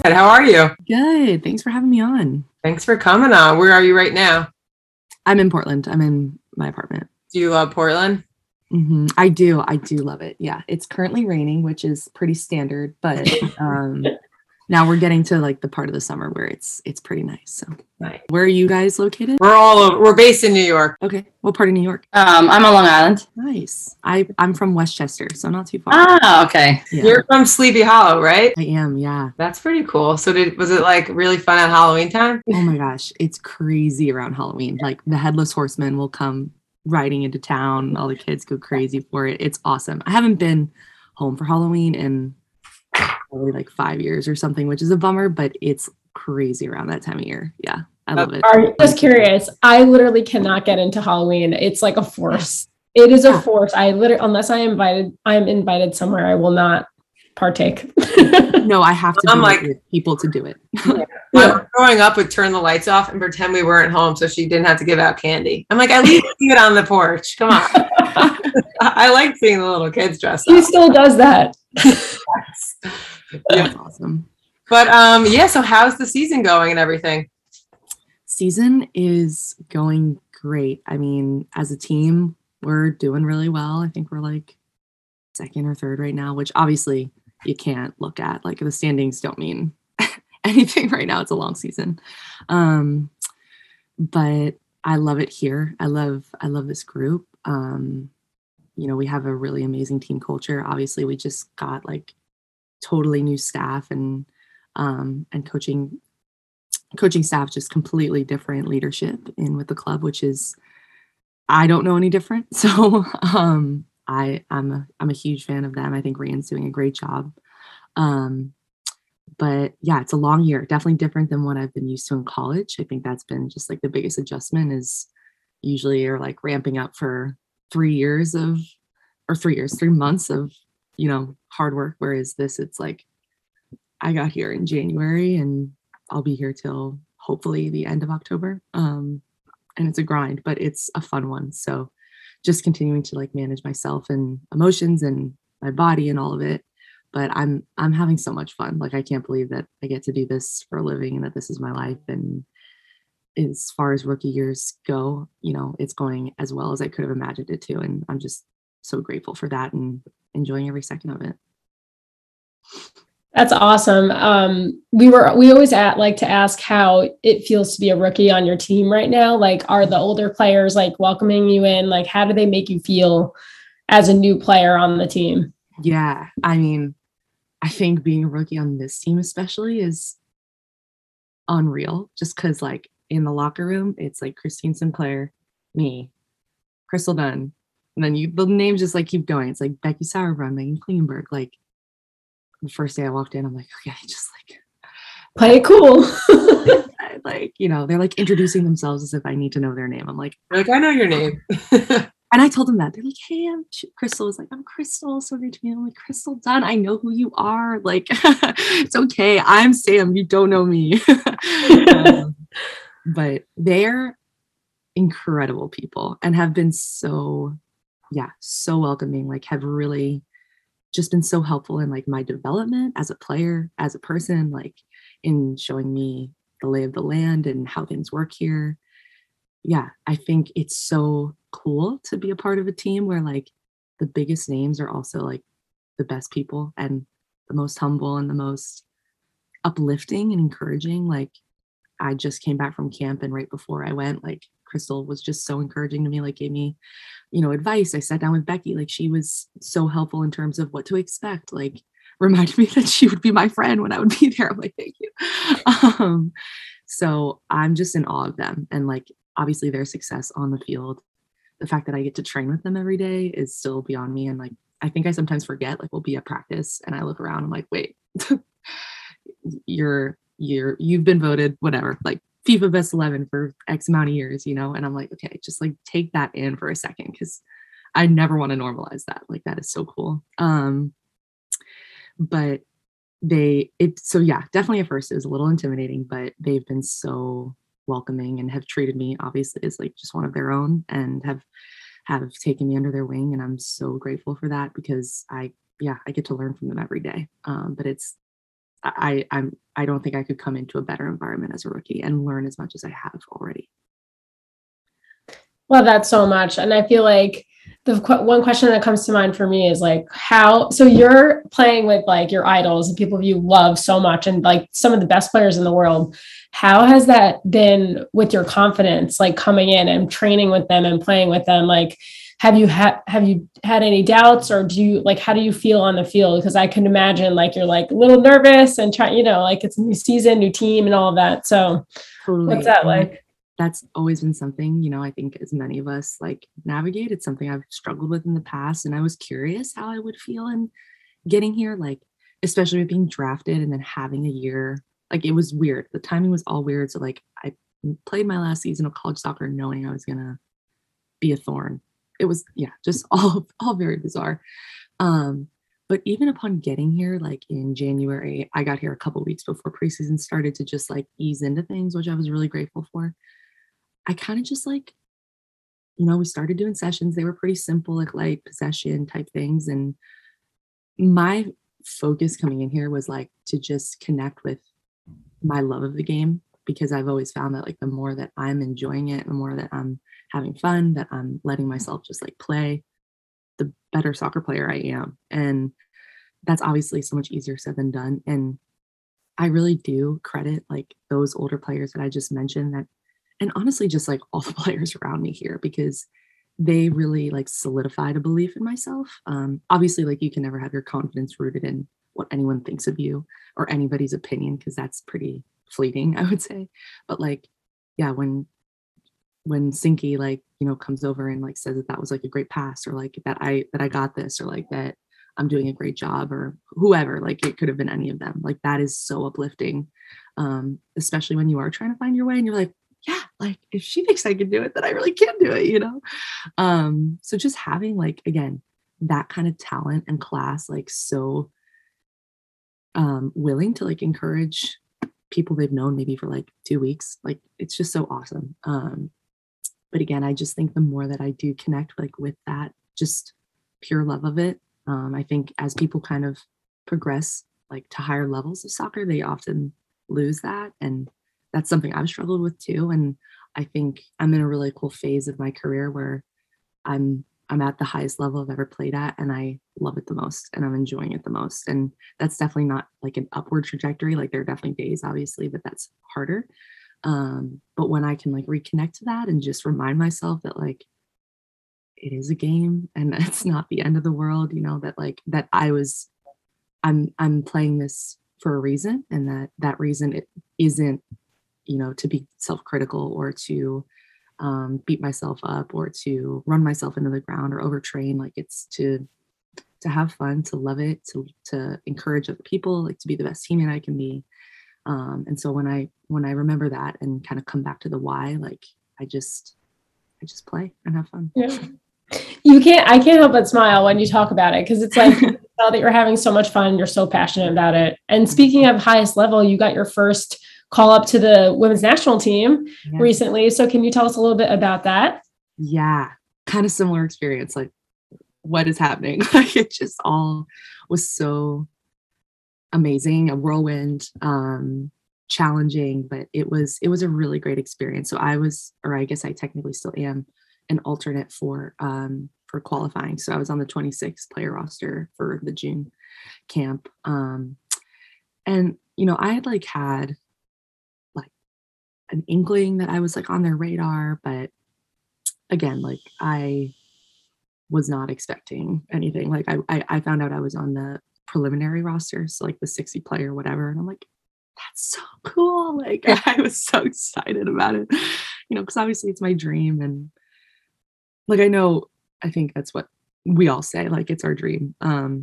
How are you? Good. Thanks for having me on. Thanks for coming on. Where are you right now? I'm in Portland. I'm in my apartment. Do you love Portland? I do. I do love it. Yeah. It's currently raining, which is pretty standard, but now we're getting to like the part of the summer where it's pretty nice. So Nice. Where are you guys located? We're all over. We're based in New York. Okay. What part of New York? I'm on Long Island. Nice. I'm from Westchester, so not too far. Ah, okay. Yeah. You're from Sleepy Hollow, right? I am, yeah. That's pretty cool. So was it like really fun at Halloween time? Oh my gosh, it's crazy around Halloween. Like the Headless Horseman will come riding into town. All the kids go crazy for it. It's awesome. I haven't been home for Halloween in probably like 5 years or something, which is a bummer, but it's crazy around that time of year. Yeah, I love it. I'm just curious. I literally cannot get into Halloween. It's like a force. It is a force. Unless I'm invited somewhere, I will not partake. No, I have to be with people to do it. Growing up would turn the lights off and pretend we weren't home so she didn't have to give out candy. I'm like, at least see it on the porch. Come on. I like seeing the little kids dressed up. She still does that. That's awesome. But so how's the season going and everything? Season is going great. I mean, as a team, we're doing really well. I think we're like second or third right now, which obviously you can't look at. Like the standings don't mean anything right now. It's a long season. But I love it here. I love this group. We have a really amazing team culture. Obviously, we just got like totally new staff and coaching staff, just completely different leadership in with the club, which is, I don't know any different. So I'm a huge fan of them. I think Ryan's doing a great job. But yeah, it's a long year, definitely different than what I've been used to in college. I think that's been just like the biggest adjustment is usually you're like ramping up for 3 months of, hard work. Whereas this, it's like, I got here in January and I'll be here till hopefully the end of October. And it's a grind, but it's a fun one. So just continuing to like manage myself and emotions and my body and all of it. But I'm having so much fun. Like, I can't believe that I get to do this for a living and that this is my life. And as far as rookie years go, it's going as well as I could have imagined it to. And I'm just so grateful for that and enjoying every second of it. That's awesome. We always like to ask how it feels to be a rookie on your team right now. Like, are the older players like welcoming you in? Like, how do they make you feel as a new player on the team? Yeah, I mean, I think being a rookie on this team especially is unreal, just because like in the locker room, it's like Christine Sinclair, me, Crystal Dunn, and then the names just like keep going. It's like Becky Sauerbrunn, Megan Klingberg. Like the first day I walked in, I'm like, okay, just like play it cool. They're like introducing themselves as if I need to know their name. I'm like, I know your name. And I told them that. They're like, hey, Crystal. Was like, I'm Crystal. So great to meet you. I'm like, Crystal Dunn. I know who you are. Like, it's okay. I'm Sam. You don't know me. But they're incredible people and have been so welcoming. Like, have really just been so helpful in like my development as a player, as a person, like in showing me the lay of the land and how things work here. Yeah, I think it's so cool to be a part of a team where like the biggest names are also like the best people and the most humble and the most uplifting and encouraging. Like, I just came back from camp and right before I went, like Crystal was just so encouraging to me, like gave me, advice. I sat down with Becky, like she was so helpful in terms of what to expect, like reminded me that she would be my friend when I would be there. I'm like, thank you. So I'm just in awe of them. And like, obviously their success on the field, the fact that I get to train with them every day is still beyond me. And like, I think I sometimes forget, like we'll be at practice and I look around, I'm like, wait, you've been voted whatever, like FIFA best 11 for X amount of years, and I'm like, okay, just like take that in for a second. Cause I never want to normalize that. Like, that is so cool. But definitely at first it was a little intimidating, but they've been so welcoming and have treated me obviously as like just one of their own and have taken me under their wing. And I'm so grateful for that because I get to learn from them every day. But it's I don't think I could come into a better environment as a rookie and learn as much as I have already. Well, that's so much. And I feel like the one question that comes to mind for me is like, how, so you're playing with like your idols and people you love so much and like some of the best players in the world. How has that been with your confidence, like coming in and training with them and playing with them? Like, have you had any doubts, or do you like, how do you feel on the field? Because I can imagine like you're like a little nervous and trying, like it's a new season, new team and all of that. So Totally. what's that like? That's always been something, I think as many of us like navigate, it's something I've struggled with in the past. And I was curious how I would feel in getting here, like, especially with being drafted and then having a year, like it was weird. The timing was all weird. So like I played my last season of college soccer knowing I was going to be a thorn. It was, just all very bizarre. But even upon getting here, like in January, I got here a couple weeks before preseason started to just like ease into things, which I was really grateful for. I kind of just like, we started doing sessions. They were pretty simple, like light possession type things. And my focus coming in here was like to just connect with my love of the game, because I've always found that like the more that I'm enjoying it, the more that I'm having fun, that I'm letting myself just like play, the better soccer player I am. And that's obviously so much easier said than done. And I really do credit like those older players that I just mentioned, that, and honestly, just like all the players around me here, because they really like solidified a belief in myself. Obviously, like you can never have your confidence rooted in what anyone thinks of you or anybody's opinion, because that's pretty fleeting, I would say. But like, yeah, when Sinky like, comes over and like says that was like a great pass, or like that I got this, or like that I'm doing a great job, or whoever, like it could have been any of them. Like that is so uplifting. Especially when you are trying to find your way and you're like, yeah, like if she thinks I can do it, then I really can do it, So just having like, again, that kind of talent and class, like so willing to like encourage people they've known maybe for like 2 weeks, like it's just so awesome. But again, I just think the more that I do connect like with that just pure love of it, I think as people kind of progress like to higher levels of soccer, they often lose that. And that's something I've struggled with too. And I think I'm in a really cool phase of my career where I'm at the highest level I've ever played at, and I love it the most and I'm enjoying it the most. And that's definitely not like an upward trajectory. Like there are definitely days, obviously, but that's harder. But when I can like reconnect to that and just remind myself that like it is a game and it's not the end of the world, that like that I'm playing this for a reason, and that reason it isn't, to be self-critical or to beat myself up or to run myself into the ground or overtrain. Like it's to have fun, to love it, to encourage other people, like to be the best teammate I can be. And so when I remember that and kind of come back to the why, like I just play and have fun. Yeah. I can't help but smile when you talk about it, because it's like you know that you're having so much fun, you're so passionate about it. And speaking of highest level, you got your first call up to the women's national team recently. So can you tell us a little bit about that? Yeah, kind of similar experience. Like what is happening? Like it just all was so amazing, a whirlwind, challenging, but it was a really great experience. So I guess I technically still am an alternate for qualifying. So I was on the 26 player roster for the June camp. And I had had like an inkling that I was like on their radar, but again, like I was not expecting anything. Like I found out I was on the preliminary roster, so like the 60 player whatever, and I'm like, that's so cool. Like I was so excited about it, because obviously it's my dream, and like I think that's what we all say, like it's our dream.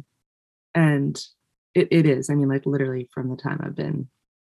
And it is. I mean, like literally from the time I've been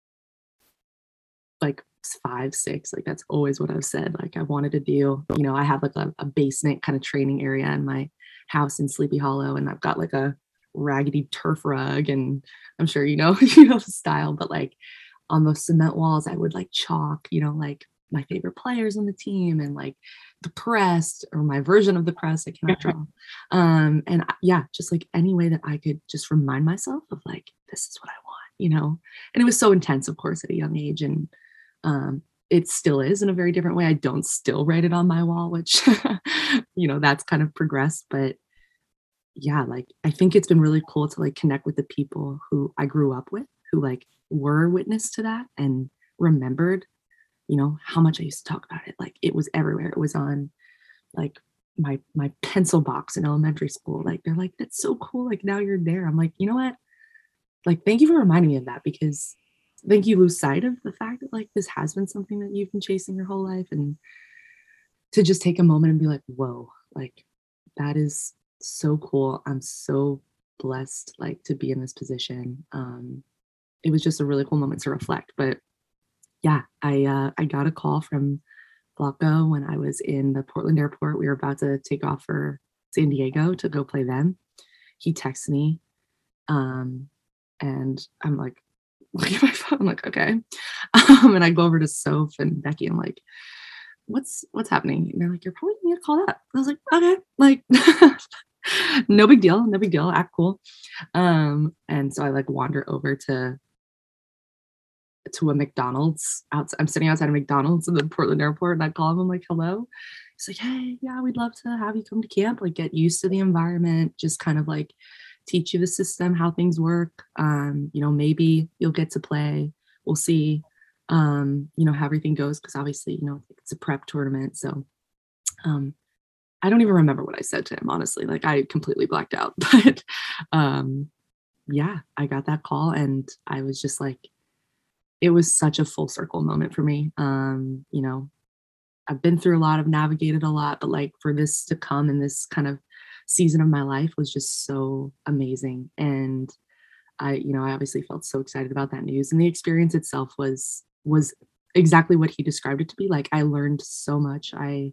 like 5, 6, like that's always what I've said. Like I wanted to do, I have like a basement kind of training area in my house in Sleepy Hollow, and I've got like a raggedy turf rug, and I'm sure the style, but like on those cement walls I would like chalk, like my favorite players on the team and like the press or my version of the press. I cannot draw. And yeah, just like any way that I could just remind myself of like, this is what I want. you know, and it was so intense, of course, at a young age. And it still is in a very different way. I don't still write it on my wall, which, you know, that's kind of progressed. But yeah, like I think it's been really cool to like connect with the people who I grew up with, who like were witness to that and remembered, you know, how much I used to talk about it. Like it was everywhere. It was on like my pencil box in elementary school. Like they're like, that's so cool. Like now you're there. I'm like, you know what? Like, thank you for reminding me of that, because I think you lose sight of the fact that like this has been something that you've been chasing your whole life. And to just take a moment and be like, whoa, like that is so cool. I'm so blessed like to be in this position. It was just a really cool moment to reflect. But yeah, I got a call from Flacco when I was in the Portland airport. We were about to take off for San Diego to go play them. He texted me, and I'm like, look at my phone. I'm like, okay. And I go over to Soph and Becky. I'm like, what's happening? And they're like, you're probably gonna get called up. I was like, okay, like no big deal, no big deal. Act cool. And so I like wander over to a McDonald's. I'm sitting outside of McDonald's in the Portland airport, and I call him. I'm like, hello. He's like, hey, yeah, we'd love to have you come to camp, like get used to the environment, just kind of like teach you the system, how things work. You know, maybe you'll get to play. We'll see, you know, how everything goes. Cause obviously, you know, it's a prep tournament. So I don't even remember what I said to him, honestly. Like I completely blacked out. But yeah, I got that call and I was just like, it was such a full circle moment for me. You know, I've been through a lot, I've navigated a lot, but like for this to come in this kind of season of my life was just so amazing. And you know, I obviously felt so excited about that news, and the experience itself was exactly what he described it to be. Like I learned so much.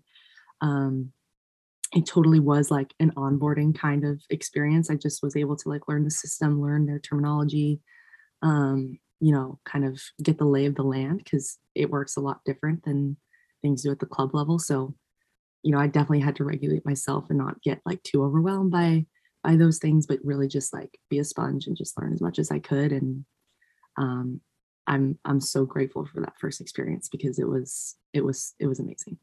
It totally was like an onboarding kind of experience. I just was able to like learn the system, learn their terminology, you know, kind of get the lay of the land, because it works a lot different than things do at the club level. So, you know, I definitely had to regulate myself and not get like too overwhelmed by those things, but really just like be a sponge and just learn as much as I could. And I'm so grateful for that first experience, because it was amazing.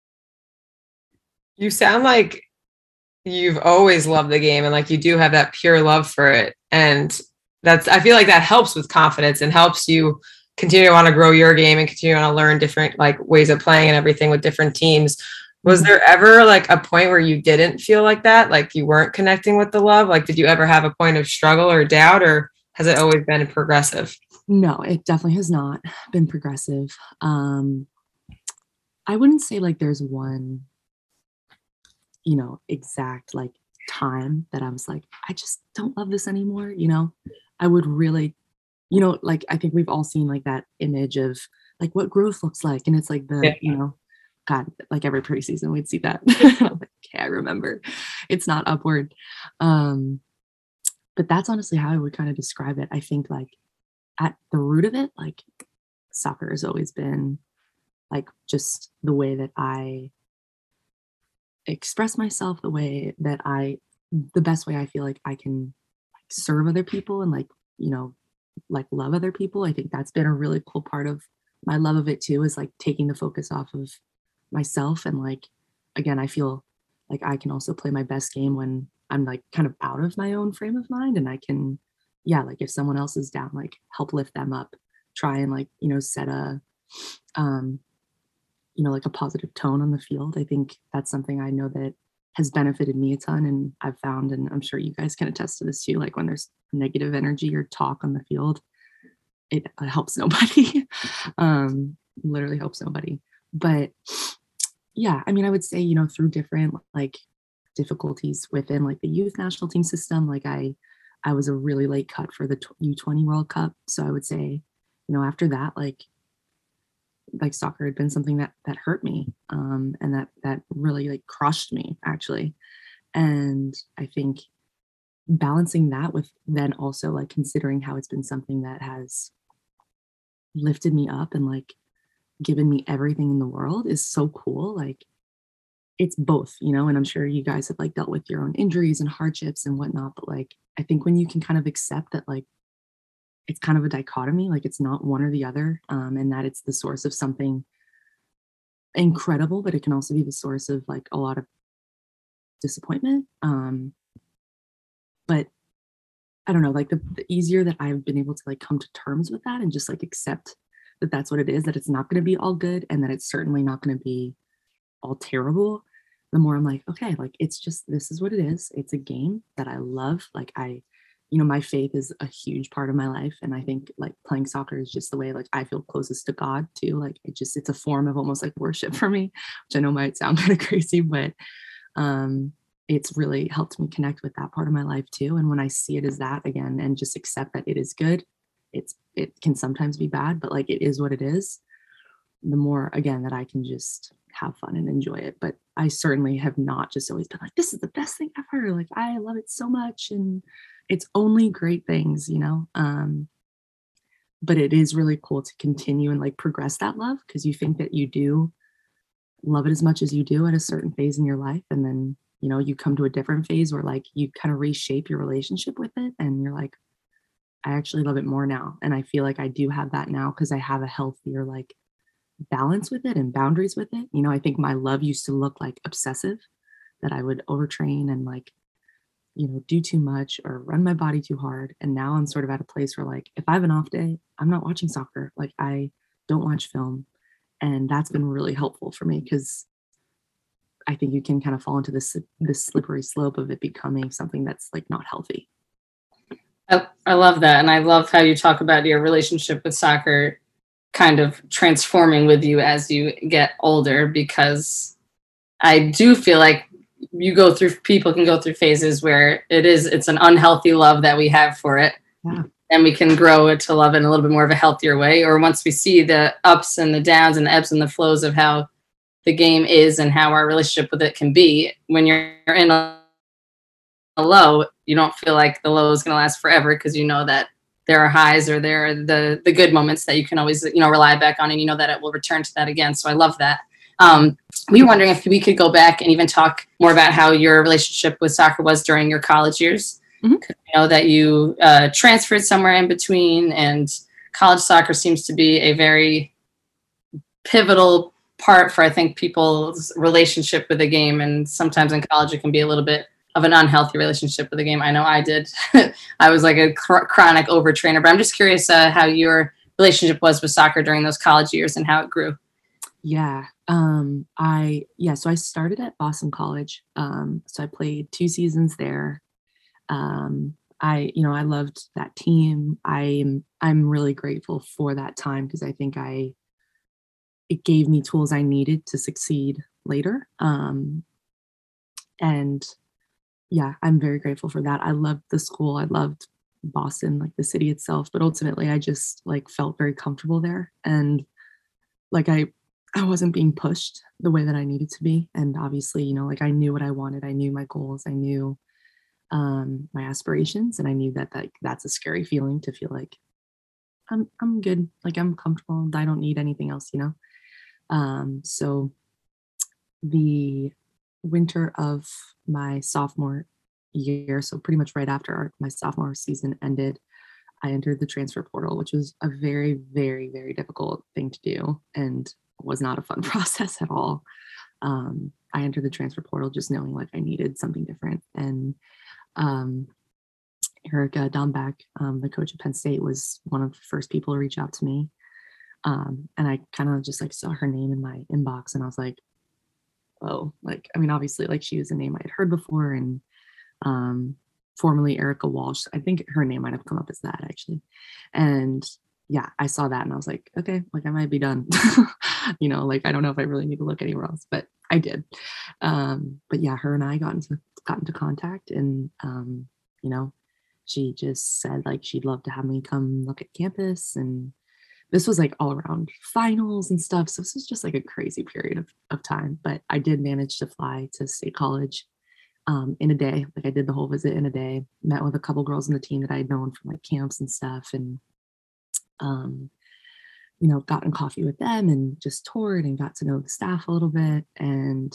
You sound like you've always loved the game and like you do have that pure love for it. And I feel like that helps with confidence and helps you continue to want to grow your game and continue to want to learn different like ways of playing and everything with different teams. Was there ever like a point where you didn't feel like that? Like you weren't connecting with the love? Like, did you ever have a point of struggle or doubt, or has it always been progressive? No, it definitely has not been progressive. I wouldn't say like there's one, you know, exact like time that I was like, I just don't love this anymore. You know, I would really, you know, like I think we've all seen like that image of like what growth looks like. And it's like you know, God, like every preseason we'd see that. I'm like, okay, I remember. It's not upward. But that's honestly how I would kind of describe it. I think like at the root of it, like soccer has always been like just the way that I express myself, the best way I feel like I can like serve other people and like, you know, like love other people. I think that's been a really cool part of my love of it too, is like taking the focus off of myself. And like, again, I feel like I can also play my best game when I'm like kind of out of my own frame of mind, and I can, yeah, like if someone else is down, like help lift them up, try and like, you know, set a, you know, like a positive tone on the field. I think that's something I know that has benefited me a ton. And I've found, and I'm sure you guys can attest to this too, like when there's negative energy or talk on the field, it helps nobody. Literally helps nobody. But yeah, I mean, I would say, you know, through different like difficulties within like the youth national team system, like I was a really late cut for the U20 World Cup. So I would say, you know, after that, like soccer had been something that hurt me, and that really like crushed me actually. And I think balancing that with then also like considering how it's been something that has lifted me up and like given me everything in the world is so cool. Like it's both, you know, and I'm sure you guys have like dealt with your own injuries and hardships and whatnot, but like I think when you can kind of accept that like it's kind of a dichotomy, like it's not one or the other, and that it's the source of something incredible, but it can also be the source of like a lot of disappointment. But I don't know, like the easier that I've been able to like come to terms with that and just like accept that that's what it is, that it's not going to be all good and that it's certainly not going to be all terrible, the more I'm like, okay, like it's just, this is what it is. It's a game that I love. Like my faith is a huge part of my life. And I think like playing soccer is just the way like I feel closest to God too. Like it's a form of almost like worship for me, which I know might sound kind of crazy, but it's really helped me connect with that part of my life too. And when I see it as that again, and just accept that it is good, it can sometimes be bad, but like it is what it is, the more again that I can just have fun and enjoy it. But I certainly have not just always been like, this is the best thing ever. Like I love it so much. And it's only great things, but it is really cool to continue and like progress that love, because you think that you do love it as much as you do at a certain phase in your life. And then, you come to a different phase where like you kind of reshape your relationship with it. And you're like, I actually love it more now. And I feel like I do have that now because I have a healthier like balance with it and boundaries with it. I think my love used to look like obsessive, that I would overtrain and like, do too much or run my body too hard. And now I'm sort of at a place where like, if I have an off day, I'm not watching soccer. Like I don't watch film. And that's been really helpful for me, because I think you can kind of fall into this slippery slope of it becoming something that's like not healthy. I love that. And I love how you talk about your relationship with soccer kind of transforming with you as you get older, because I do feel like people can go through phases where it's an unhealthy love that we have for it. Yeah. And we can grow it to love it in a little bit more of a healthier way. Or once we see the ups and the downs and the ebbs and the flows of how the game is and how our relationship with it can be, when you're in a low, you don't feel like the low is going to last forever, because you know that there are highs, or there are the good moments that you can always, rely back on, and that it will return to that again. So I love that. We were wondering if we could go back and even talk more about how your relationship with soccer was during your college years. Mm-hmm. I know that you transferred somewhere in between, and college soccer seems to be a very pivotal part for, I think, people's relationship with the game. And sometimes in college, it can be a little bit of an unhealthy relationship with the game. I know I did. I was like a chronic overtrainer, but I'm just curious how your relationship was with soccer during those college years and how it grew. Yeah. So I started at Boston College. So I played 2 seasons there. I loved that team. I'm really grateful for that time, because I think it gave me tools I needed to succeed later. And yeah, I'm very grateful for that. I loved the school. I loved Boston, like the city itself, but ultimately I just like felt very comfortable there. And like, I wasn't being pushed the way that I needed to be. And obviously, like I knew what I wanted. I knew my goals. I knew my aspirations. And I knew that that's a scary feeling, to feel like I'm good. Like I'm comfortable. I don't need anything else, So the winter of my sophomore year, so pretty much right after my sophomore season ended, I entered the transfer portal, which was a very, very, very difficult thing to do and was not a fun process at all. I entered the transfer portal just knowing like I needed something different. And Erica Dombeck, the coach of Penn State, was one of the first people to reach out to me. And I kind of just like saw her name in my inbox, and I was like, oh, like, I mean, obviously like she was a name I had heard before, and formerly Erica Walsh. I think her name might have come up as that actually. And yeah, I saw that and I was like, okay, like I might be done. Like I don't know if I really need to look anywhere else, but I did. But yeah, her and I got into contact, and she just said like she'd love to have me come look at campus. And this was like all around finals and stuff. So this was just like a crazy period of time. But I did manage to fly to State College in a day. Like I did the whole visit in a day, met with a couple girls in the team that I had known from like camps and stuff. And, gotten coffee with them and just toured and got to know the staff a little bit. And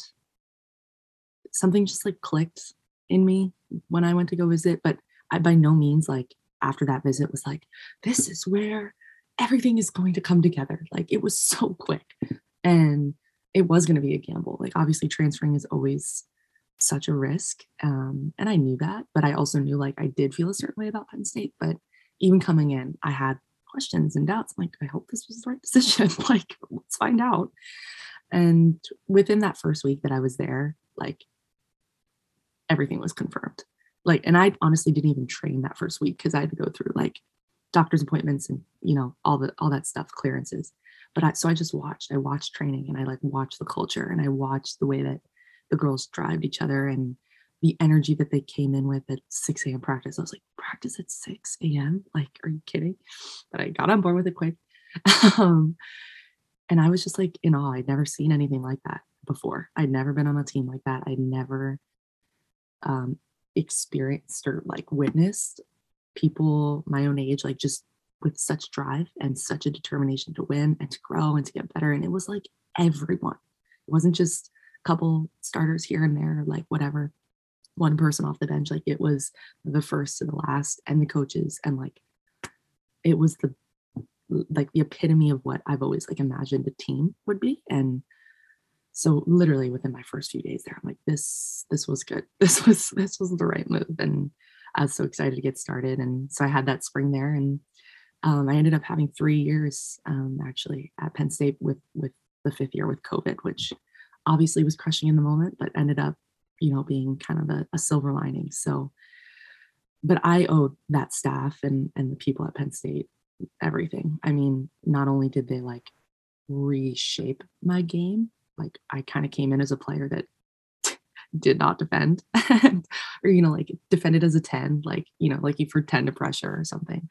something just like clicked in me when I went to go visit. But I by no means like after that visit was like, this is where everything is going to come together. Like it was so quick, and it was going to be a gamble. Like obviously transferring is always such a risk. And I knew that, but I also knew like I did feel a certain way about Penn State. But even coming in, I had questions and doubts. I'm like, I hope this was the right decision. Like, let's find out. And within that first week that I was there, like everything was confirmed. Like, and I honestly didn't even train that first week because I had to go through like doctor's appointments and, you know, all that stuff, clearances. But I watched training, and I like watched the culture, and I watched the way that the girls drived each other and the energy that they came in with at 6 a.m. practice. I was like, practice at 6 a.m.? Like, are you kidding? But I got on board with it quick. And I was just like in awe. I'd never seen anything like that before. I'd never been on a team like that. I'd never experienced or like witnessed people my own age, like just with such drive and such a determination to win and to grow and to get better. And it was like everyone. It wasn't just a couple starters here and there, like whatever, one person off the bench. Like it was the first to the last, and the coaches, and like it was the epitome of what I've always like imagined a team would be. And so literally within my first few days there, I'm like, this was good. This was the right move. And I was so excited to get started. And so I had that spring there, and I ended up having 3 years actually at Penn State with the 5th year with COVID, which obviously was crushing in the moment, but ended up, you know, being kind of a silver lining. So, but I owed that staff and the people at Penn State everything. I mean, not only did they like reshape my game, like I kind of came in as a player that did not defend or, you know, like defended as a 10, like, you know, like you for 10 to pressure or something.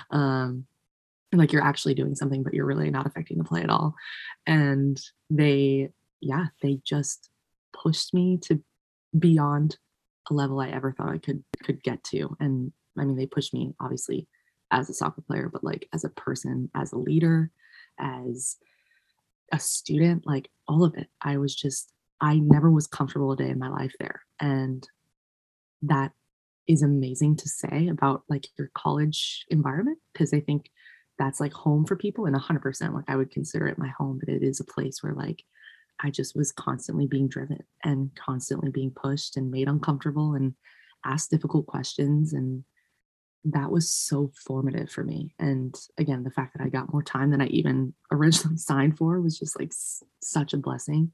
Like you're actually doing something, but you're really not affecting the play at all. And they just pushed me to beyond a level I ever thought I could get to. And I mean, they pushed me obviously as a soccer player, but like as a person, as a leader, as a student, like all of it. I never was comfortable a day in my life there. And that is amazing to say about like your college environment, because I think that's like home for people, and 100%, like I would consider it my home, but it is a place where like I just was constantly being driven and constantly being pushed and made uncomfortable and asked difficult questions. And that was so formative for me. And again, the fact that I got more time than I even originally signed for was just like such a blessing.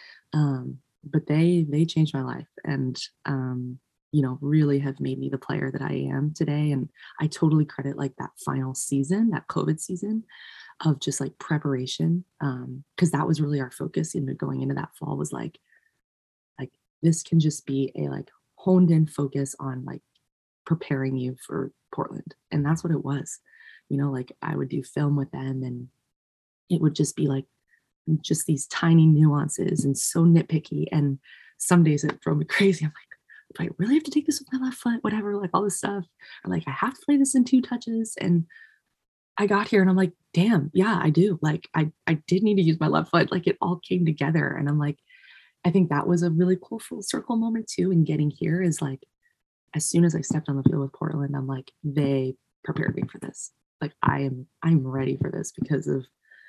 But they changed my life, and you know, really have made me the player that I am today. And I totally credit like that final season, that COVID season, of just like preparation, because that was really our focus into going into that fall, was like this can just be a like honed in focus on like preparing you for Portland. And that's what it was. You know, like I would do film with them, and it would just be like just these tiny nuances and so nitpicky. And some days it drove me crazy. I'm like, do I really have to take this with my left foot? Whatever, like all this stuff. Or like I have to play this in 2 touches. And I got here and I'm like, damn, yeah, I do. Like I did need to use my left foot. Like it all came together. And I'm like, I think that was a really cool full circle moment too. And getting here is like, as soon as I stepped on the field with Portland, I'm like, they prepared me for this. Like I'm ready for this because of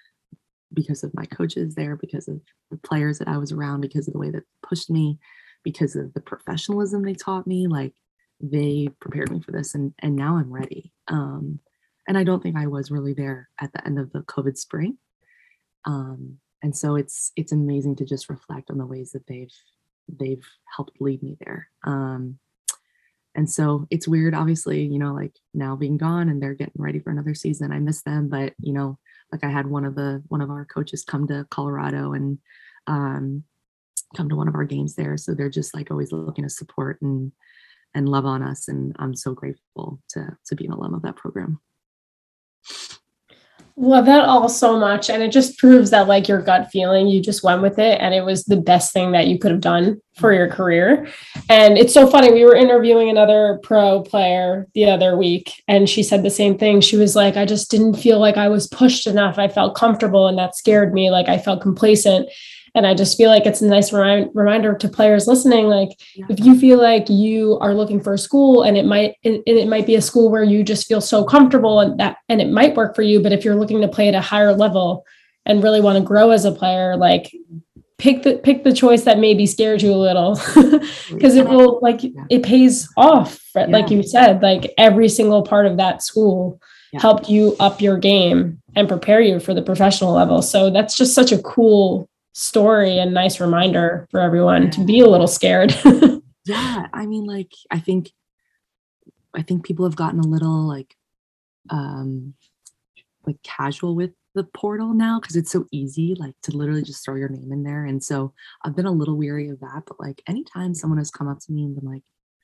my coaches there, because of the players that I was around, because of the way that pushed me, because of the professionalism they taught me. Like they prepared me for this, and now I'm ready. And I don't think I was really there at the end of the COVID spring. And so it's amazing to just reflect on the ways that they've helped lead me there. And so it's weird, obviously, you know, like now being gone and they're getting ready for another season. I miss them, but you know, like I had one of our coaches come to Colorado and come to one of our games there. So they're just like always looking to support and love on us. And I'm so grateful to be an alum of that program. Love that all so much. And it just proves that like your gut feeling, you just went with it and it was the best thing that you could have done for your career. And it's so funny. We were interviewing another pro player the other week and she said the same thing. She was like, I just didn't feel like I was pushed enough. I felt comfortable and that scared me. Like I felt complacent. And I just feel like it's a nice reminder to players listening. Like, if you feel like you are looking for a school and it might be a school where you just feel so comfortable and it might work for you. But if you're looking to play at a higher level and really want to grow as a player, like pick the choice that maybe scared you a little, because it will, like, it pays off. Like you said, like every single part of that school helped you up your game and prepare you for the professional level. So that's just such a cool story and nice reminder for everyone to be a little scared. Yeah. I mean, like, I think people have gotten a little like casual with the portal now, because it's so easy, like, to literally just throw your name in there. And so I've been a little weary of that. But like, anytime someone has come up to me and been like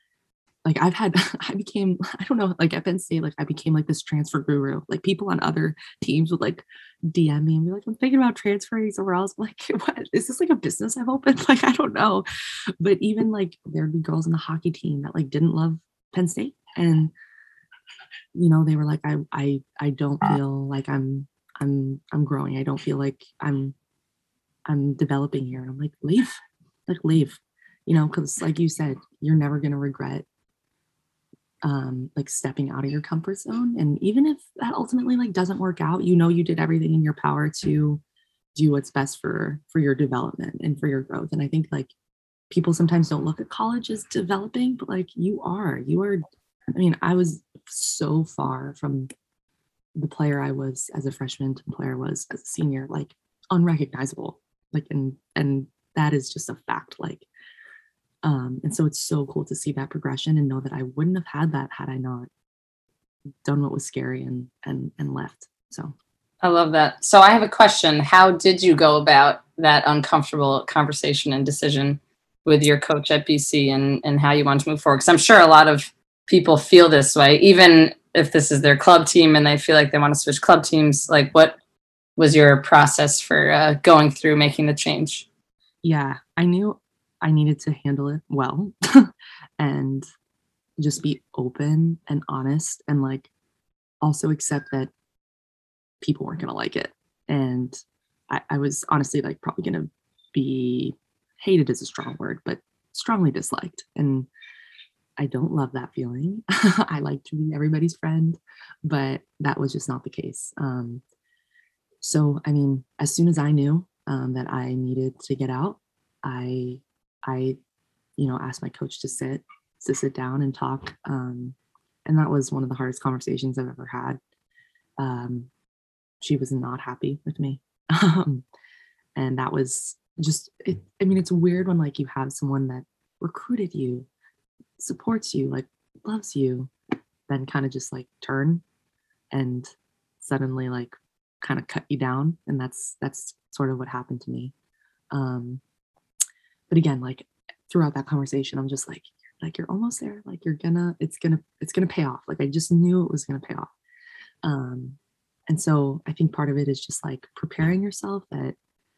I became, I don't know, like at Penn State, like I became like this transfer guru. Like, people on other teams would like DM me and be like, I'm thinking about transferring somewhere else. I'm like, what is this, like a business I've opened? Like, I don't know. But even like there'd be girls on the hockey team that like didn't love Penn State, and they were like, I don't feel like I'm growing. I don't feel like I'm developing here. And I'm like, leave, because like you said, you're never going to regret like stepping out of your comfort zone. And even if that ultimately like doesn't work out, you did everything in your power to do what's best for your development and for your growth. And I think like people sometimes don't look at college as developing, but like you are. I mean, I was so far from the player I was as a freshman to the player I was as a senior, like unrecognizable. Like, and that is just a fact. Like, and so it's so cool to see that progression and know that I wouldn't have had that had I not done what was scary and left. So I love that. So I have a question. How did you go about that uncomfortable conversation and decision with your coach at BC and how you want to move forward? Because I'm sure a lot of people feel this way, even if this is their club team and they feel like they want to switch club teams. Like, what was your process for going through making the change? Yeah, I knew I needed to handle it well and just be open and honest, and like also accept that people weren't going to like it. And I was honestly like probably going to be hated is a strong word, but strongly disliked. And I don't love that feeling. I like to be everybody's friend, but that was just not the case. So, I mean, as soon as I knew that I needed to get out, I asked my coach to sit down and talk. And that was one of the hardest conversations I've ever had. She was not happy with me. And that was just, it's weird when like you have someone that recruited you, supports you, like loves you, then kind of just like turn and suddenly like kind of cut you down. And that's sort of what happened to me. But again, like throughout that conversation, I'm just like you're almost there. Like it's gonna pay off. Like I just knew it was gonna pay off. And so I think part of it is just like preparing yourself that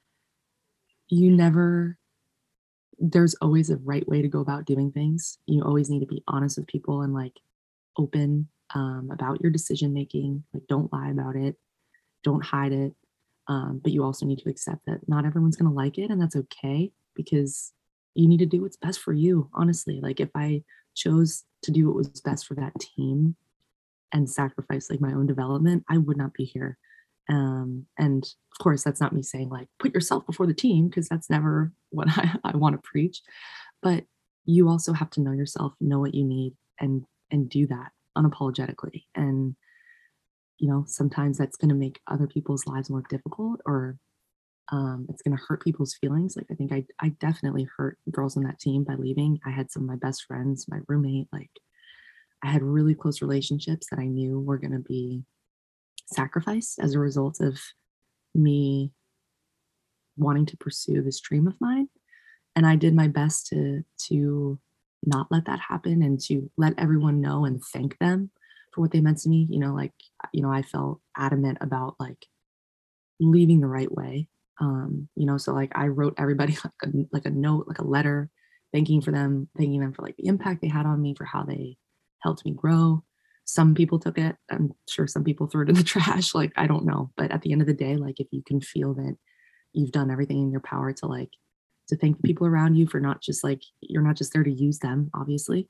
there's always a right way to go about doing things. You always need to be honest with people and like open about your decision making. Like, don't lie about it, don't hide it. But you also need to accept that not everyone's gonna like it, and that's okay, because you need to do what's best for you. Honestly, like if I chose to do what was best for that team and sacrifice like my own development, I would not be here. And of course, that's not me saying like put yourself before the team, because that's never what I want to preach. But you also have to know yourself, know what you need, and do that unapologetically. And sometimes that's going to make other people's lives more difficult, or it's going to hurt people's feelings. Like I think I definitely hurt girls on that team by leaving. I had some of my best friends, my roommate, like I had really close relationships that I knew were going to be sacrificed as a result of me wanting to pursue this dream of mine. And I did my best to not let that happen, and to let everyone know and thank them for what they meant to me. I felt adamant about like leaving the right way. So like I wrote everybody like a note, like a letter, thanking them for like the impact they had on me, for how they helped me grow. Some people took it. I'm sure some people threw it in the trash. Like, I don't know. But at the end of the day, like if you can feel that you've done everything in your power to thank the people around you for not just you're not just there to use them, obviously.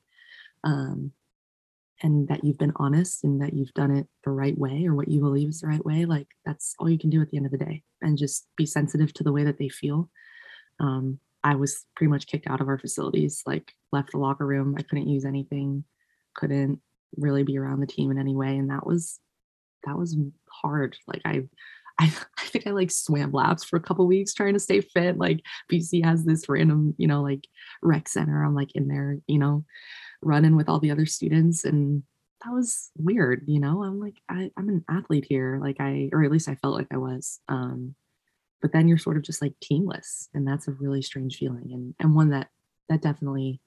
And that you've been honest and that you've done it the right way or what you believe is the right way. Like that's all you can do at the end of the day, and just be sensitive to the way that they feel. I was pretty much kicked out of our facilities, like left the locker room. I couldn't use anything, couldn't really be around the team in any way. And that was hard. Like I think I like swam laps for a couple weeks trying to stay fit. Like BC has this random, like rec center. I'm like in there, running with all the other students, and that was weird. I'm like, I'm an athlete here. Like or at least I felt like I was. But then you're sort of just like teamless, and that's a really strange feeling, and one that definitely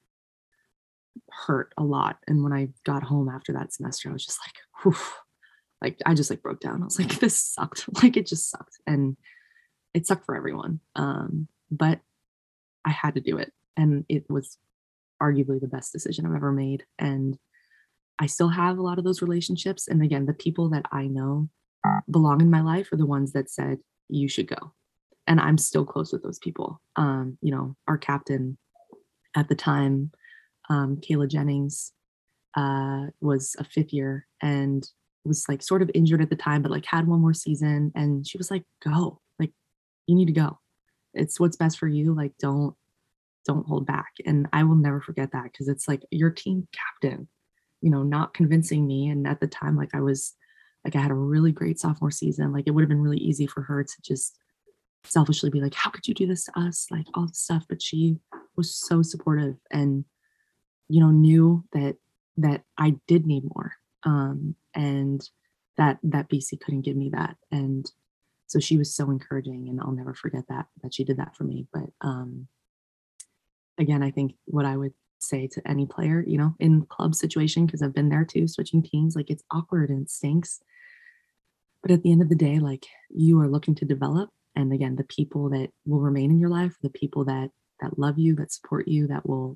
hurt a lot. And when I got home after that semester, I was just like, whew, like I just like broke down. I was like, this sucked. Like it just sucked, and it sucked for everyone. But I had to do it, and it was arguably the best decision I've ever made. And I still have a lot of those relationships. And again, the people that I know belong in my life are the ones that said you should go. And I'm still close with those people. Our captain at the time, Kayla Jennings, was a 5th year and was like sort of injured at the time, but like had one more season. And she was like, go, like, you need to go. It's what's best for you. Like, don't hold back. And I will never forget that, because it's like your team captain, not convincing me. And at the time, like I had a really great sophomore season. Like it would have been really easy for her to just selfishly be like, how could you do this to us? Like all this stuff. But she was so supportive and, knew that I did need more. And that BC couldn't give me that. And so she was so encouraging, and I'll never forget that she did that for me. But, again, I think what I would say to any player, in club situation, because I've been there too, switching teams, like it's awkward and it stinks. But at the end of the day, like you are looking to develop. And again, the people that will remain in your life, the people that love you, that support you, that will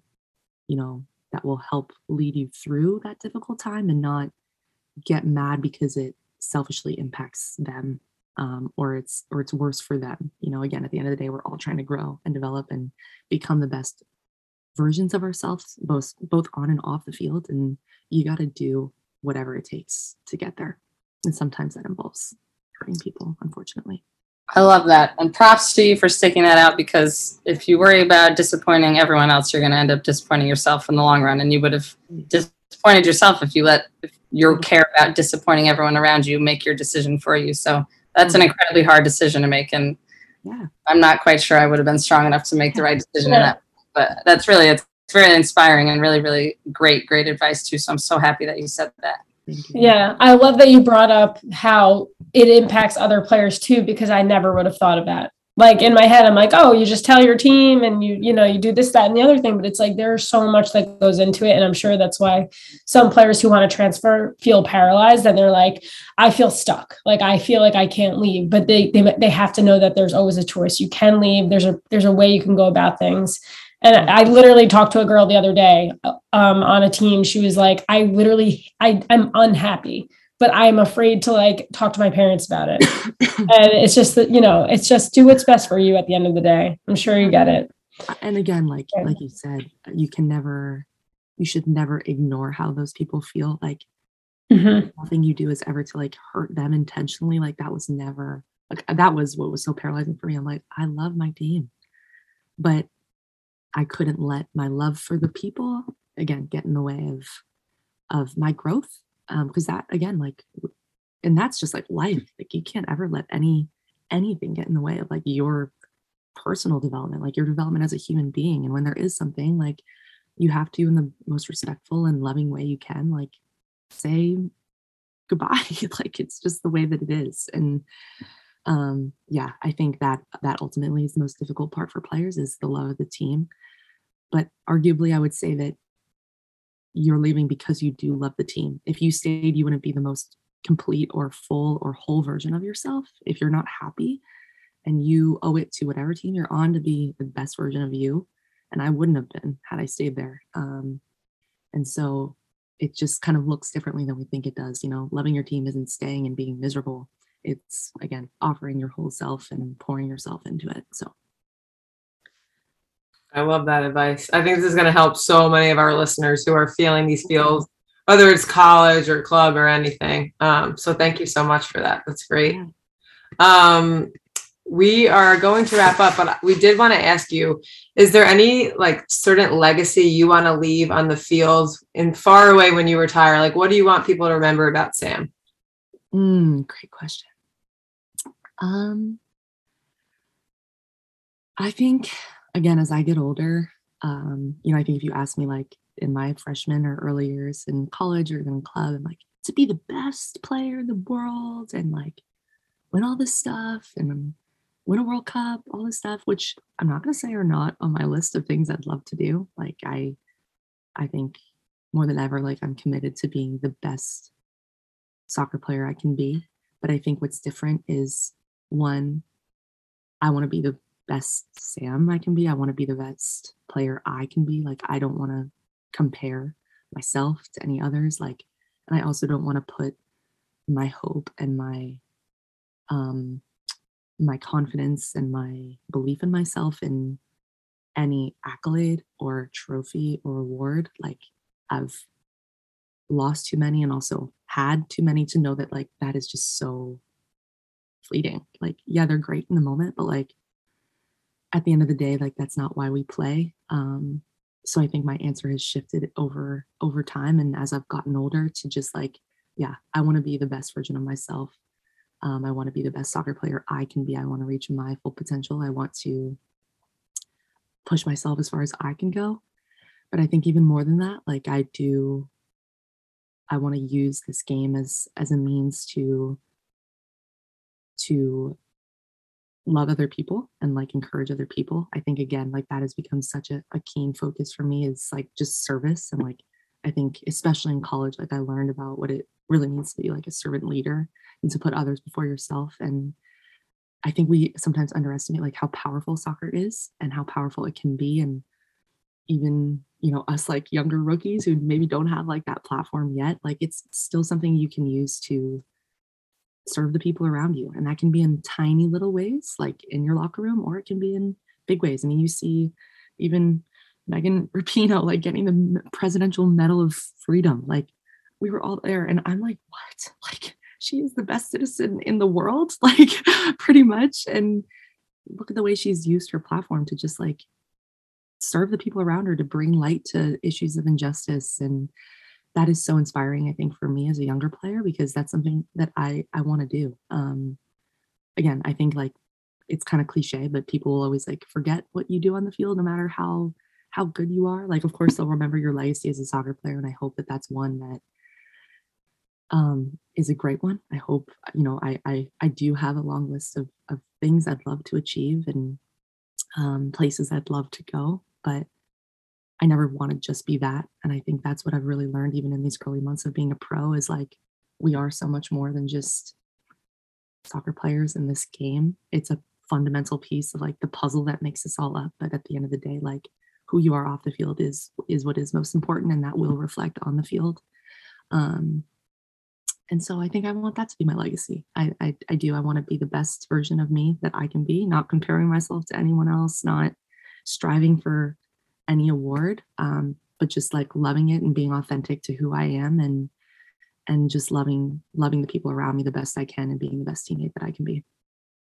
help lead you through that difficult time, and not get mad because it selfishly impacts them, or it's worse for them. Again, at the end of the day, we're all trying to grow and develop and become the best versions of ourselves, both on and off the field. And you got to do whatever it takes to get there. And sometimes that involves hurting people, unfortunately. I love that. And props to you for sticking that out, because if you worry about disappointing everyone else, you're going to end up disappointing yourself in the long run. And you would have disappointed yourself if your care about disappointing everyone around you make your decision for you. So that's an incredibly hard decision to make. And I'm not quite sure I would have been strong enough to make the right decision in that. But it's very inspiring and really, really great advice too. So I'm so happy that you said that. Yeah, I love that you brought up how it impacts other players too, because I never would have thought of that. Like in my head, I'm like, oh, you just tell your team and you do this, that, and the other thing. But it's like there's so much that goes into it. And I'm sure that's why some players who want to transfer feel paralyzed, and they're like, I feel stuck. Like I feel like I can't leave. But they have to know that there's always a choice. You can leave. There's a way you can go about things. And I literally talked to a girl the other day on a team. She was like, I'm unhappy, but I'm afraid to like talk to my parents about it. And it's just that, it's just do what's best for you at the end of the day. I'm sure you get it. And again, like you said, you should never ignore how those people feel. Like nothing you do is ever to like hurt them intentionally. Like that was never, like that was what was so paralyzing for me. I'm like, I love my team, but I couldn't let my love for the people, again, get in the way of my growth. Because that, again, like, and that's just like life. Like you can't ever let anything get in the way of like your personal development, like your development as a human being. And when there is something, like you have to, in the most respectful and loving way you can, like say goodbye. Like it's just the way that it is. And I think that ultimately is the most difficult part for players, is the love of the team. But arguably, I would say that you're leaving because you do love the team. If you stayed, you wouldn't be the most complete or full or whole version of yourself. If you're not happy, and you owe it to whatever team you're on to be the best version of you. And I wouldn't have been had I stayed there. And so it just kind of looks differently than we think it does. Loving your team isn't staying and being miserable. it's again offering your whole self and pouring yourself into it. So I love that advice. I think this is going to help so many of our listeners who are feeling these feels, whether it's college or club or anything. So thank you so much for that. That's great. yeah. We are going to wrap up, but we did want to ask you, is there any like certain legacy you want to leave on the field and far away when you retire? Like, what do you want people to remember about Sam? Great question. I think, again, as I get older, I think if you ask me like in my freshman or early years in college or even club, I'm like, to be the best player in the world and like win all this stuff and win a World Cup, all this stuff, which I'm not going to say are not on my list of things I'd love to do. Like I think more than ever, like I'm committed to being the best soccer player I can be. But I think what's different is, one, I want to be the best Sam I can be. I want to be the best player I can be. Like I don't want to compare myself to any others. Like, and I also don't want to put my hope and my confidence and my belief in myself in any accolade or trophy or award. Like I've lost too many and also had too many to know that like that is just so fleeting. Like, yeah, they're great in the moment, but like at the end of the day, like that's not why we play. So I think my answer has shifted over time. And as I've gotten older to just like, yeah, I want to be the best version of myself. I want to be the best soccer player I can be. I want to reach my full potential. I want to push myself as far as I can go. But I think even more than that, like I want to use this game as a means to love other people and like encourage other people. I think again, like that has become such a keen focus for me, is like just service. And like I think especially in college, like I learned about what it really means to be like a servant leader and to put others before yourself. And I think we sometimes underestimate like how powerful soccer is and how powerful it can be. And even, us like younger rookies who maybe don't have like that platform yet, like it's still something you can use to serve the people around you. And that can be in tiny little ways, like in your locker room, or it can be in big ways. I mean, you see even Megan Rapinoe, like getting the Presidential Medal of Freedom. Like we were all there and I'm like, what? Like she is the best citizen in the world, like pretty much. And look at the way she's used her platform to just like serve the people around her, to bring light to issues of injustice. And that is so inspiring, I think, for me as a younger player, because that's something that I want to do. Again, I think like it's kind of cliche, but people will always like forget what you do on the field, no matter how good you are. Like, of course, they'll remember your legacy as a soccer player, and I hope that that's one that is a great one. I hope, I do have a long list of things I'd love to achieve and places I'd love to go, but I never want to just be that. And I think that's what I've really learned, even in these early months of being a pro, is like, we are so much more than just soccer players in this game. It's a fundamental piece of like the puzzle that makes us all up. But at the end of the day, like who you are off the field is what is most important, and that will reflect on the field. And so I think I want that to be my legacy. I do. I want to be the best version of me that I can be, not comparing myself to anyone else, not striving for any award, but just like loving it and being authentic to who I am, and just loving the people around me the best I can and being the best teammate that I can be.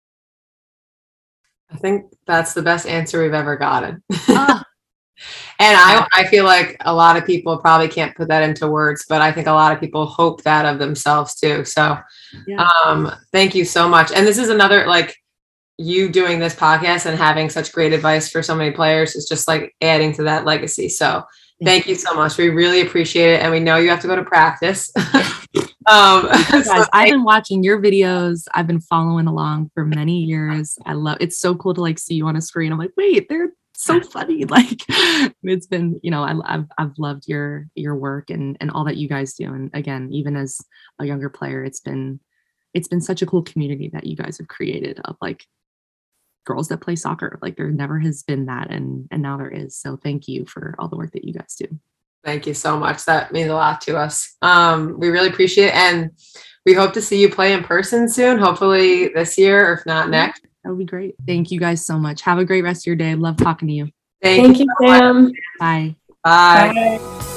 I think that's the best answer we've ever gotten. And I feel like a lot of people probably can't put that into words, but I think a lot of people hope that of themselves too. So thank you so much. And this is another, like, you doing this podcast and having such great advice for so many players is just like adding to that legacy. So thank you so much. We really appreciate it. And we know you have to go to practice. Guys, I've been watching your videos. I've been following along for many years. It's so cool to like see you on a screen. I'm like, wait, they're so funny. Like it's been, I've loved your work and all that you guys do. And again, even as a younger player, it's been such a cool community that you guys have created of like girls that play soccer. Like there never has been that, and now there is. So thank you for all the work that you guys do. Thank you so much. That means a lot to us. We really appreciate it. And we hope to see you play in person soon, hopefully this year, or if not next. That would be great. Thank you guys so much. Have a great rest of your day. Love talking to you. Thank you, so much. Sam. Bye. Bye. Bye.